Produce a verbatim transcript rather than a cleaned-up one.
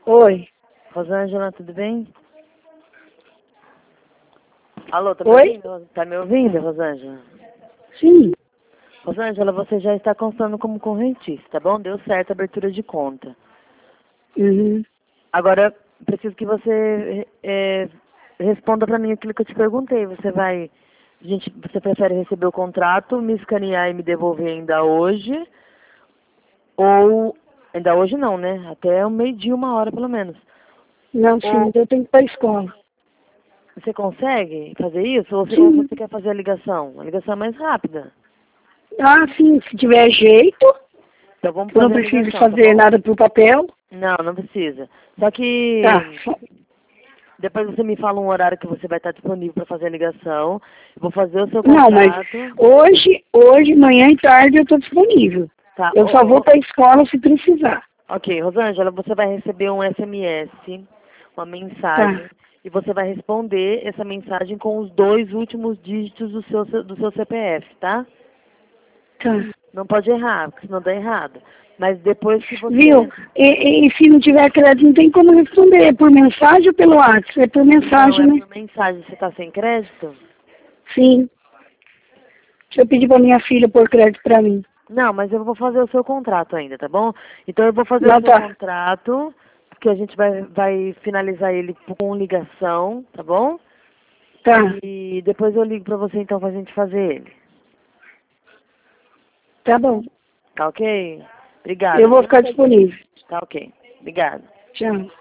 Oi. Rosângela, tudo bem? Alô, tá me Oi? ouvindo? Tá me ouvindo, Rosângela? Sim. Rosângela, você já está constando como correntista, tá bom? Deu certo a abertura de conta. Uhum. Agora, preciso que você é, responda pra mim aquilo que eu te perguntei. Você vai... Gente, você prefere receber o contrato, me escanear e me devolver ainda hoje? Ou... Ainda hoje não, né? Até o meio-dia, uma hora pelo menos. Não, sim, Ou eu tenho que ir para a escola. você consegue fazer isso? Ou você, ou Sim. você quer fazer a ligação? A ligação é mais rápida. Ah, sim, se tiver jeito, Então vamos eu não fazer a preciso ligação, tá fazer bom? nada por papel. Não, não precisa. Só que Tá. depois você me fala um horário que você vai estar disponível para fazer a ligação. Eu vou fazer o seu Não, mas contrato. hoje, hoje, manhã e tarde eu estou disponível. Tá. Eu Ô, só ô, vou ô, para a escola se precisar. ok, Rosângela, você vai receber um S M S, uma mensagem, Tá. e você vai responder essa mensagem com os dois últimos dígitos do seu, do seu C P F, tá? Tá. Não pode errar, porque senão dá errado. Mas depois que Viu? você... E, e se não tiver crédito, não tem como responder. É por mensagem ou pelo WhatsApp? É por Não, mensagem, é né? por mensagem. Você está sem crédito? Sim. Deixa eu pedir para minha filha pôr crédito para mim. Não, mas eu vou fazer o seu contrato ainda, tá bom? Então eu vou fazer o Não, seu tá. contrato, que a gente vai, vai finalizar ele com ligação, tá bom? Tá. E depois eu ligo pra você então pra gente fazer ele. Tá bom. Tá ok? Obrigada, Eu vou viu? ficar disponível. Tá ok. Obrigada. Tchau.